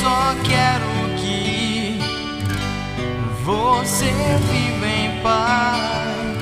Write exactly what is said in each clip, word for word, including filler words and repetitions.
só quero que você viva em paz.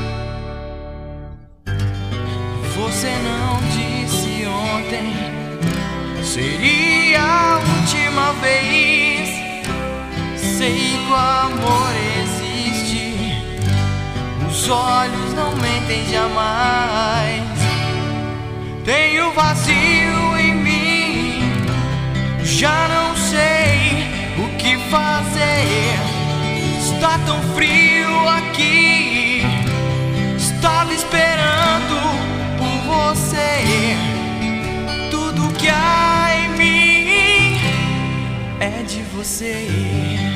Você não disse ontem seria a última vez. Sei que o amor existe, os olhos não mentem jamais. Tenho vazio em mim, já não sei o que fazer. Está tão frio aqui, estava esperando por você. Tudo que há em mim é de você.